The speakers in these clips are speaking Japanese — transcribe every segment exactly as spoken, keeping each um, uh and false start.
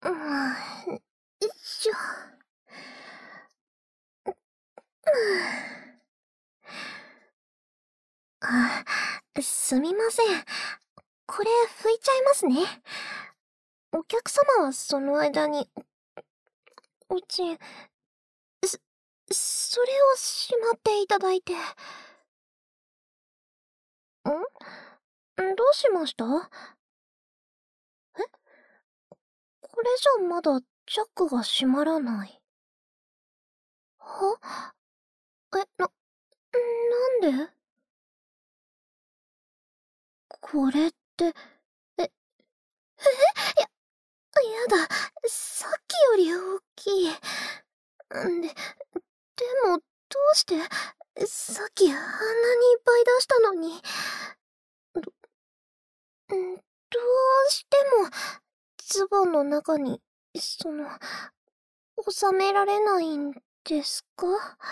うーん、よいしょ。あ、すみません。これ拭いちゃいますね。お客様はその間に、お、おちん、そ、それをしまっていただいて。ん？どうしました？え？これじゃまだチャックが閉まらない。は？え、な、なんで？これって、え、え、や、やだ、さっきより大きい。んで、でも、どうして、さっきあんなにいっぱい出したのに。ど、ん、どうしても、ズボンの中に、その、収められないんですか？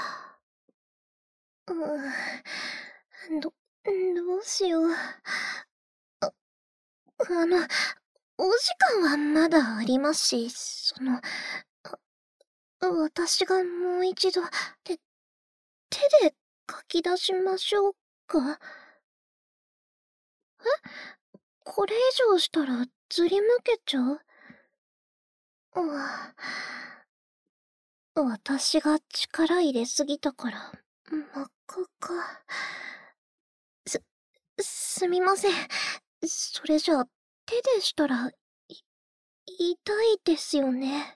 うーん、ど、どうしよう。あ、あの、お時間はまだありますし、その、私がもう一度、手、手で書き出しましょうか？え？これ以上したらずりむけちゃう？ああ、私が力入れすぎたから、真っ赤か。す、すみません。それじゃあ、手でしたら、い、痛いですよね。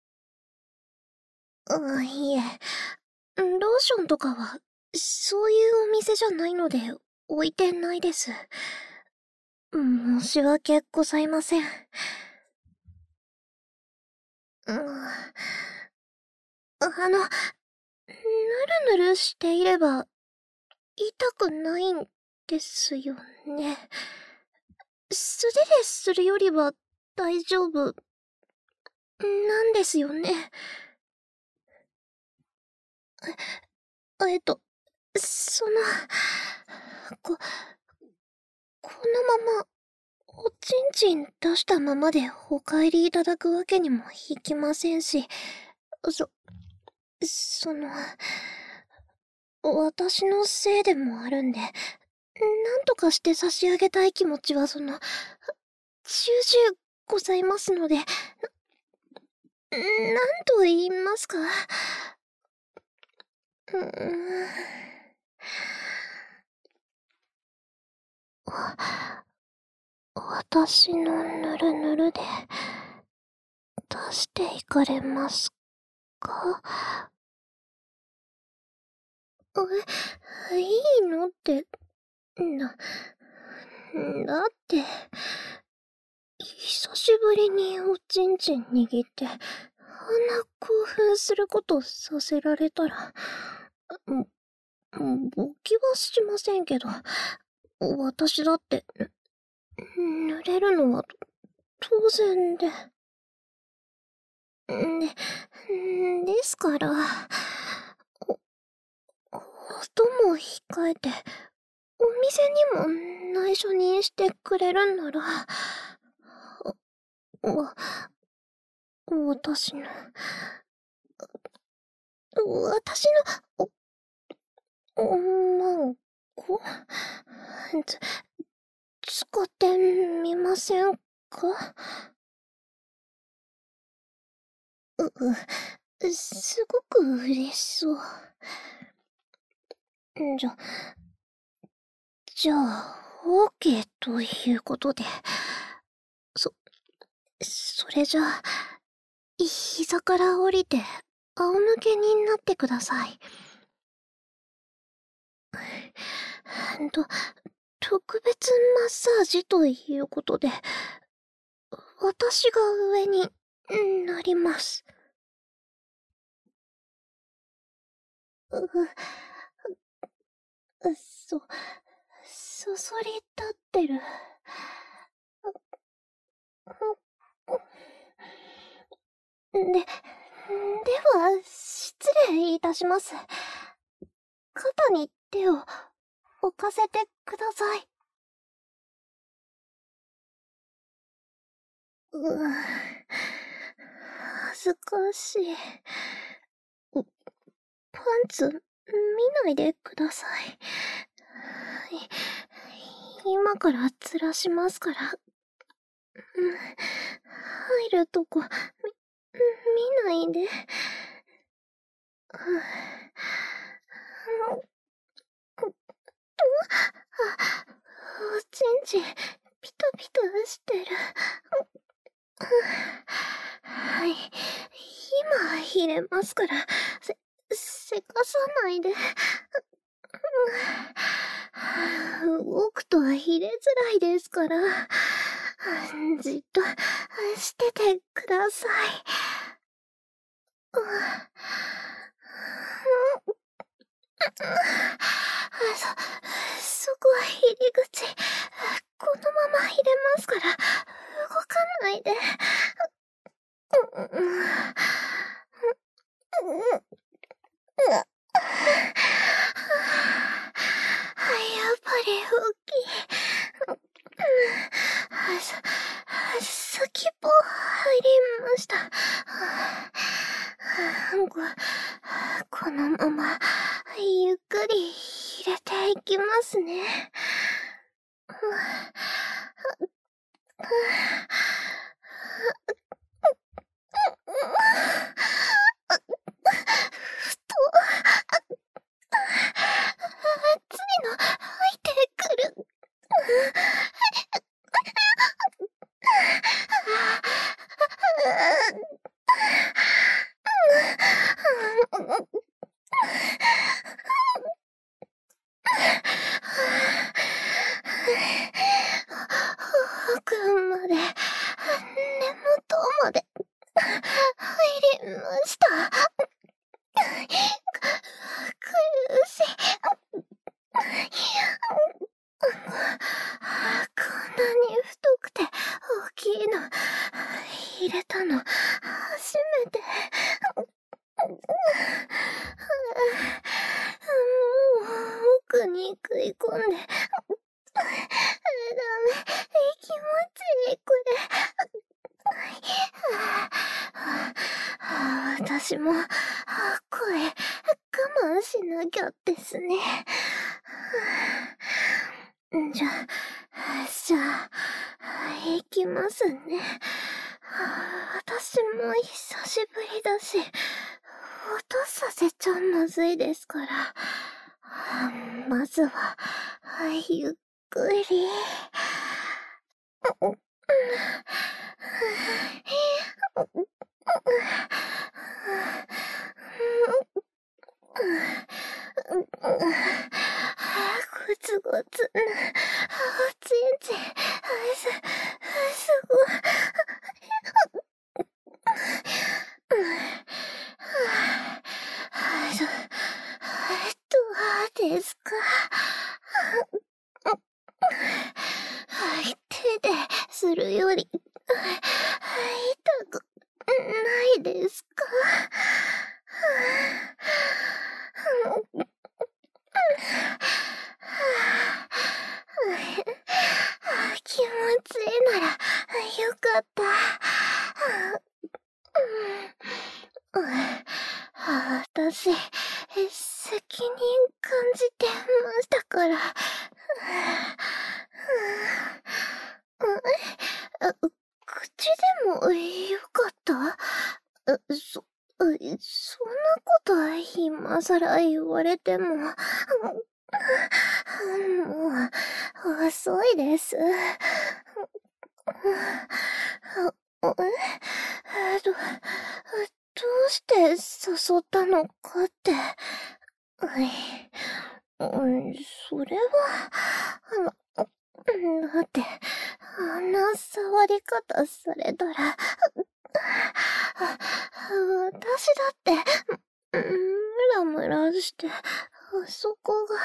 あ、いえ。ローションとかは、そういうお店じゃないので、置いてないです。申し訳ございません。うん、あの、ぬるぬるしていれば、痛くないんですよね。素手でするよりは大丈夫なんですよね。え、えっと、その、こ、このまま、おちんちん出したままでお帰りいただくわけにもいきませんし、そ、その、私のせいでもあるんで、なんとかして差し上げたい気持ちはその、重々ございますので、な、なんと言いますか。うーん。私のぬるぬるで、出していかれますか？え、いいのって、な、だって、久しぶりにおちんちん握って、あんな興奮することさせられたら、ぼ、勃起はしませんけど、私だって、濡れるのは当然で。で、ですから、お、音も控えて、お店にも内緒にしてくれるんなら、わ、私の、私の、お、おまんこつ、使ってみませんか？う、う、すごく嬉しそう。じゃ、じゃあ、オーケーということで。そ、それじゃあ、膝から降りて、仰向けになってください。と、特別マッサージということで、私が上になります。う、う、そ、そそり立ってる。で、では、失礼いたします。肩に手を置かせてください。うぅ。 ずかしい。パンツ、見ないでください。い今からずらしますから。入るとこ、み、見ないで。おちんちん、ピタピタしてる。はい。今入れますから、せ、せかさないで。動くと入れづらいですから、じっとしててください。そ、そこは入り口。このまま入れますから、動かないで。やっぱり大きい。さ、先っぽ入りました。こ、このまま、ゆっくり入れていきますね。ふと、熱いの入ってくる。奥まで、根元まで、入りました。苦しい。こんなに太くて大きいの、入れたの、初めて。もう、奥に食い込んで。ダメ、気持ちいい、これ。私も、声、我慢しなきゃですね。じゃ、じゃあ、行きますね。私も久しぶりだし、音させちゃまずいですから。まずは、ゆっくり。ゴツゴツな、おちんちん、す、すごい。どうですか？手でするより、痛くないですか？気持ちいいなら、よかった。私、責任感じてましたから。口でもよかった？そ、そんなこと今さら言われても。もう、遅いです。ど、どうして誘ったのかって。それは、だって、あんな触り方されたら、私だって、ムラムラして、そこが、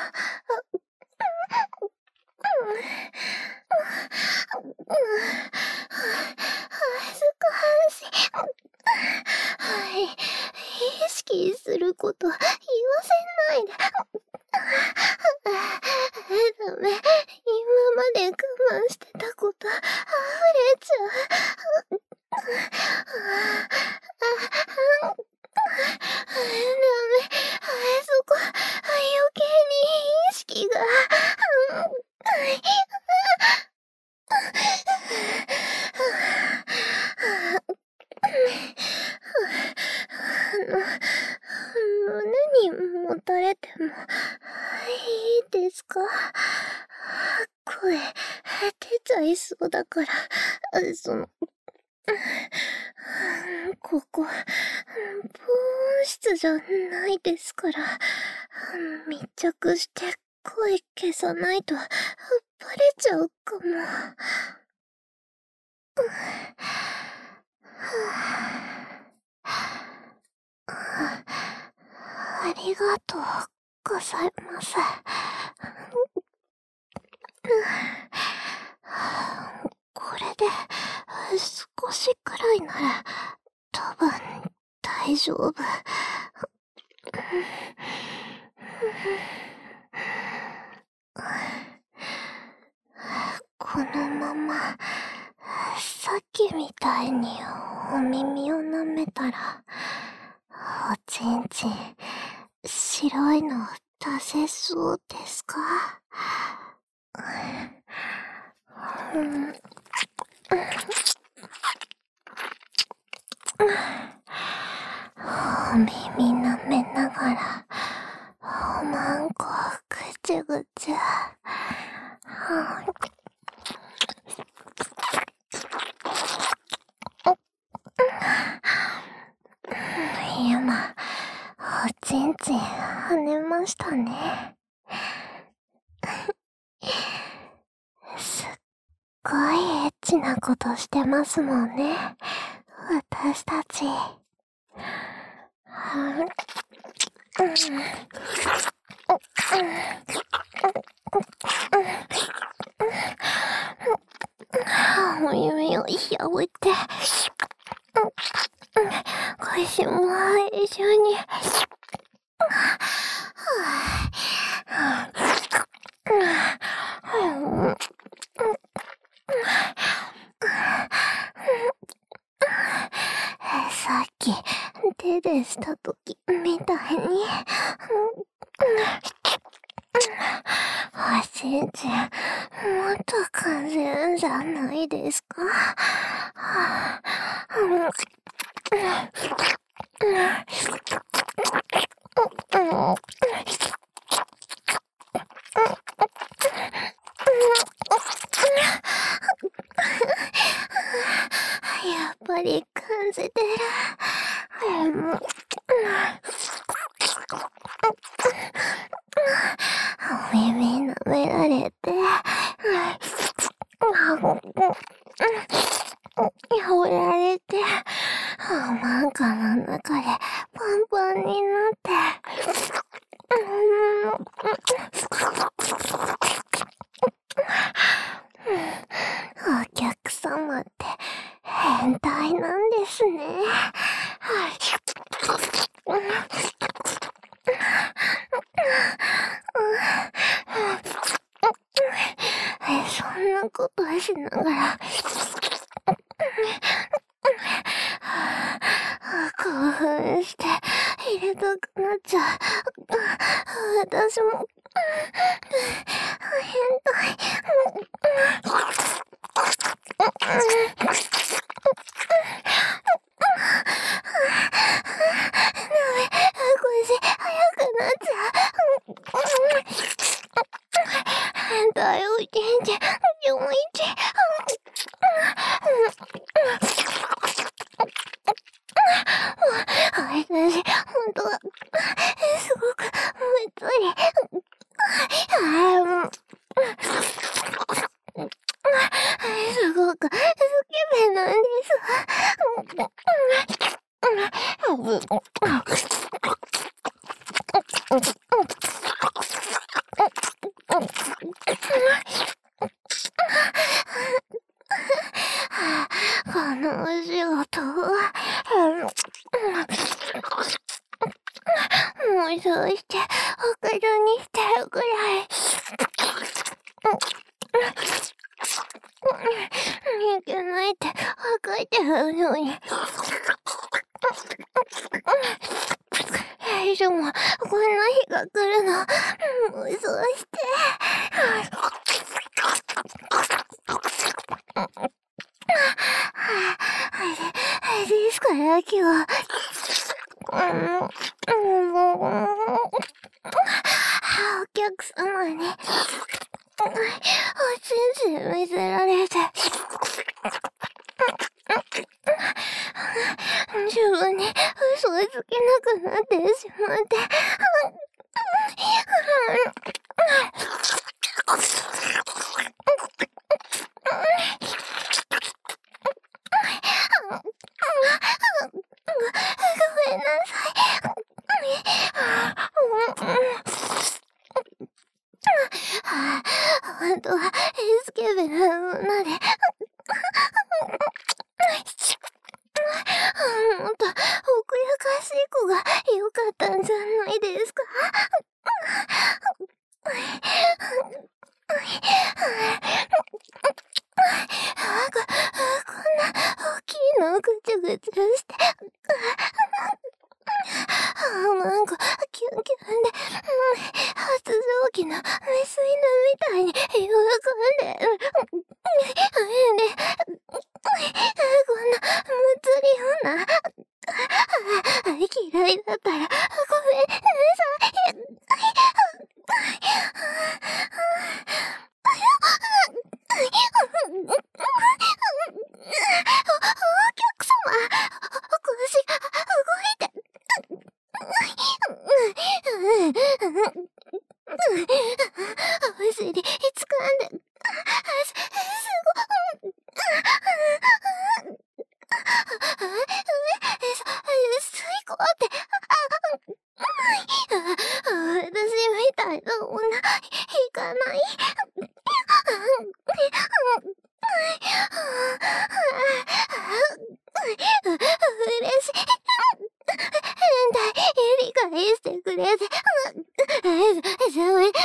恥ずかしい。はい。意識すること言わせないで。ダメ。今まで我慢してたこと、溢れちゃう。 そこ、余計に意識が。胸にもたれてもいいですか？声出ちゃいそうだから、その、ここ、防音室じゃないですから、密着して声消さないとバレちゃうかも。ありがとうございます。これで少しくらいなら多分大丈夫。このままさっきみたいにお耳を舐めたらおちんちん白いの出せそうですか？うん、お耳舐めながらおまんこぐちゅぐちゅ。今、おちんちん跳ねましたね。すっごいエッチなことしてますもんね、私たち。お耳を広げて、腰も一緒に。さっき手でしたときみたいに、おちんちんもっと感じるんじゃないですか？やっぱり感じてる。お耳舐められて、ほられて、おまんかの中でパンパンになって、お客様って変態なんですね。そんなことしながら興奮して入れたくなっちゃう。私も変態。腰早くなっちゃう。変態おちんちんよんいち。私、ほんとは、すごく、むっとり、すごく、スケベなんです。このお仕事は、もうそうしておかずにしてるくらい。いけないって分かってるのに。 以上もこんな日が来るの、そうしてですから今日は、お客様におちんちん見せられて自分に嘘をつけなくなってしまってごめんなさい。本当はスケベな女でもっと奥ゆかしい子が良かったんじゃないですか。こんな大きいのをぐちゃぐちゃしてなんかキュンキュンで発情期のメス犬みたいに喜んででこんなむつり女嫌いだったらごめんなさい。お客様、腰が動いてお尻掴んで、す、すごい。最高って、私みたいな女、いかない。嬉しい。変態、理解してくれて。それ、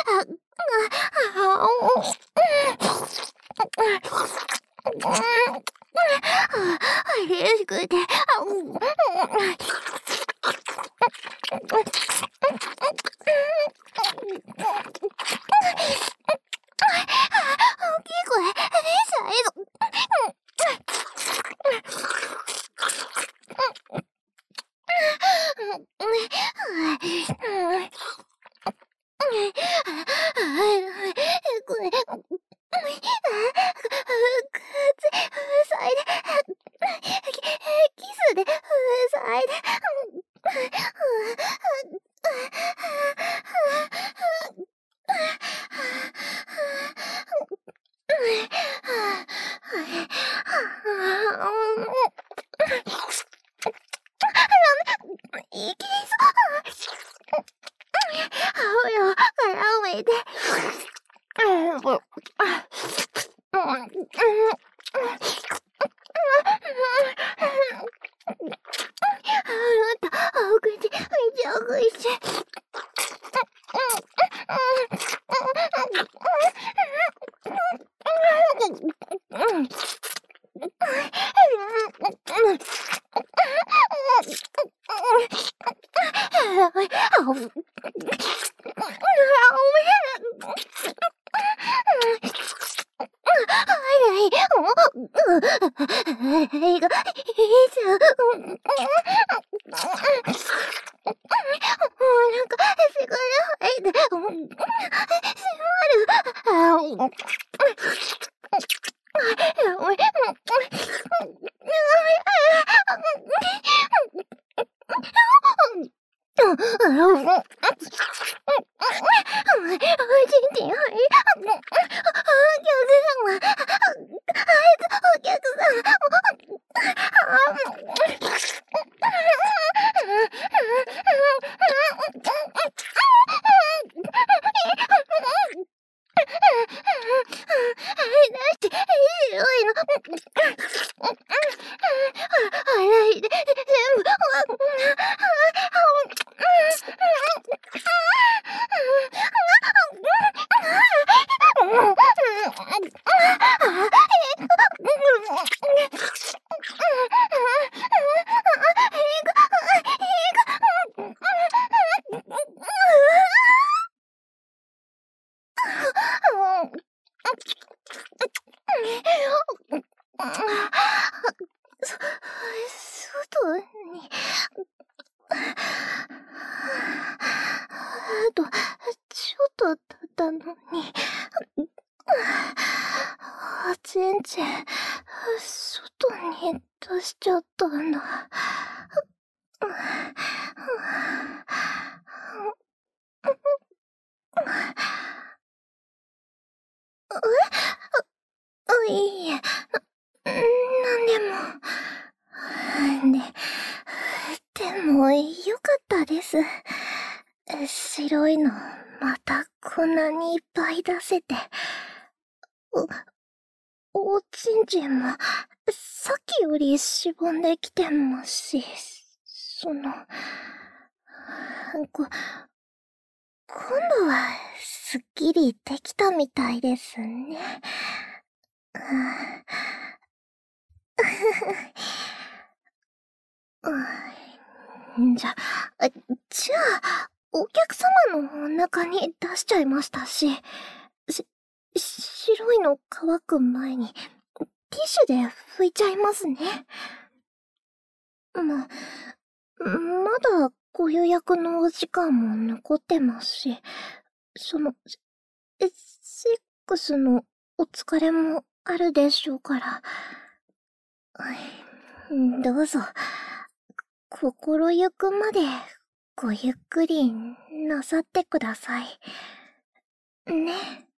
嬉しくて。大きい声、最後。これ、キスで塞いで。いけそう。青よ、からめて。お口、めちゃくちゃ。映画、いいじゃん。なんか、せがれ入って、閉まる。 当に。あと、ちょっとだったのに。全然、外に出しちゃったんだ。えいいえ、な、なんでも。で、でも、よかったです。白いの、またこんなにいっぱい出せて。お、おちんちんも、さっきよりしぼんできてますし、その、こ、今度は、すっきりできたみたいですね。じゃ、じゃあ、お客様のお腹に出しちゃいましたし、し、白いの乾く前に、ティッシュで拭いちゃいますね。ま、まだご予約のお時間も残ってますし、その、セックスのお疲れもあるでしょうから。どうぞ、心ゆくまでごゆっくりなさってください。ね。